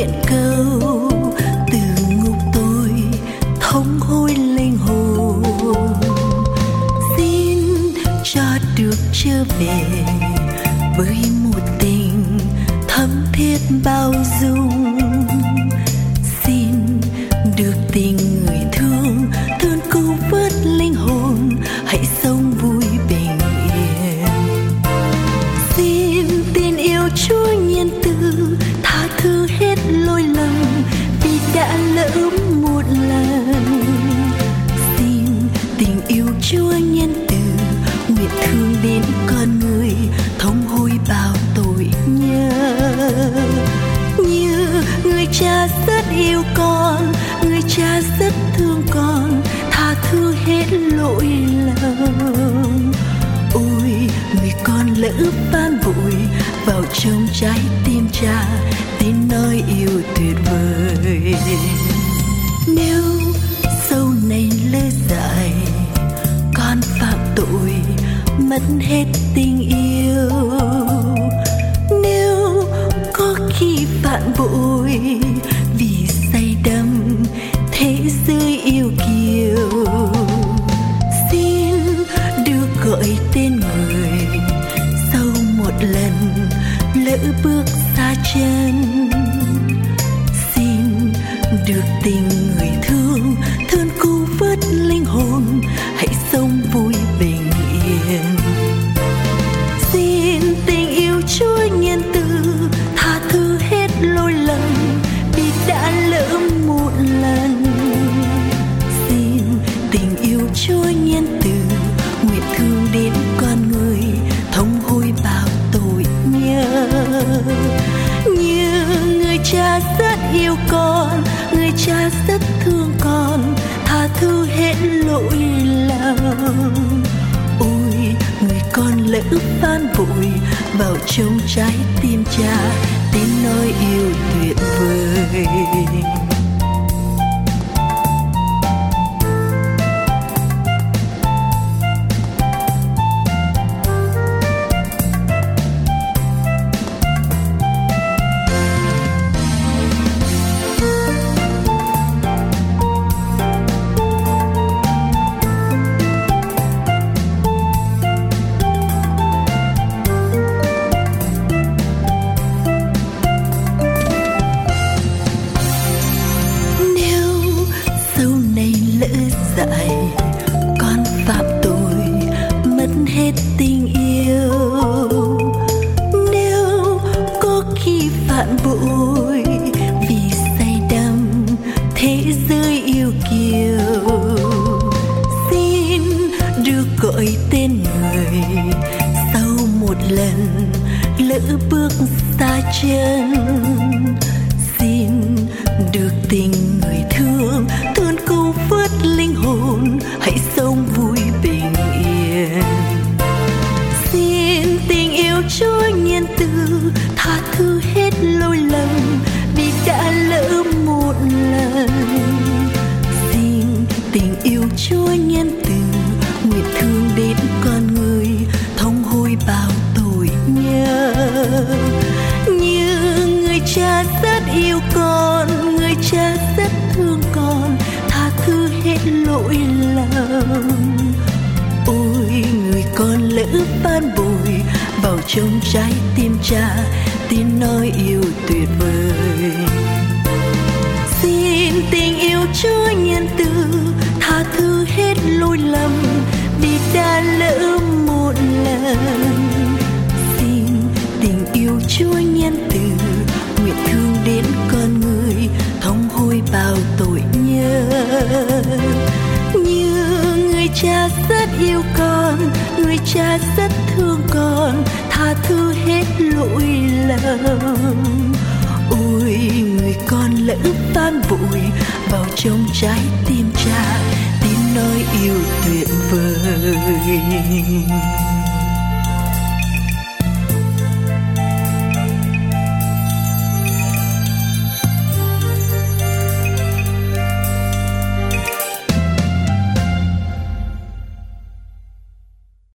nguyện cầu từ ngục tôi thống hối linh hồn, xin cho được trở về với một tình thắm thiết bao dung. Xin được tình người thương thương cứu vớt linh hồn, hãy sống vui bình yên. Xin tin yêu Chúa nhân từ tha thứ hết lỗi lầm vì đã lỡ một lần. Xin tình yêu Chúa nhân từ nguyện thương đến con người thống hối bao tội nhớ. Như người cha rất yêu con, người cha rất thương con, tha thứ hết lỗi lầm. Ôi người con lỡ van vội vào trong trái tim cha, tiếng nói yêu tuyệt vời. Nếu sau này lỡ dại con phạm tội mất hết tình yêu, nếu có khi phản bội vì say đắm thế giới yêu kiều, xin được gọi tên người sau một lần lỡ bước xa chân. Xin được tình người thương thương cứu vớt linh hồn, hãy sống vui bình yên. Xin tình yêu Chúa nhân từ tha thứ hết lỗi lầm vì đã lỡ một lần. Xin tình yêu Chúa nhân từ nguyện thương đến con người thống hối bao tội nhớ. Như người cha rất yêu con, người cha rất thương con, tha thứ hết lỗi lầm. Ôi người con lỡ van vội vào trong trái tim cha, tiếng nói yêu tuyệt vời. Dại con phạm tội mất hết tình yêu, nếu có khi phản bội vì say đắm thế giới yêu kiều, xin được gọi tên người sau một lần lỡ bước xa chân. Xin được tình người thương thương cứu vớt linh hồn, hãy sống vui bình yên. Xin tình yêu Chúa nhân từ tha thứ hết lỗi lầm vì đã lỡ một lần. Xin tình yêu Chúa nhân từ nguyện thương đến con người thống hối bao tội nhớ. Như người cha rất yêu con, người cha rất thương con, tha thứ hết lỗi lầm. Ôi người con lỡ van vội vào trong trái tim cha, tiếng nói yêu tuyệt vời. Xin tình yêu Chúa nhân từ tha thứ hết lỗi lầm vì đã lỡ một lần. Xin tình yêu Chúa nhân từ nguyện thương đến con người thống hối bao tội nhớ. Như người cha rất yêu con, người cha rất thương con, tha thứ hết lỗi lầm. Ôi người con lỡ van vội vào trong trái tim cha, tiếng nói yêu tuyệt vời.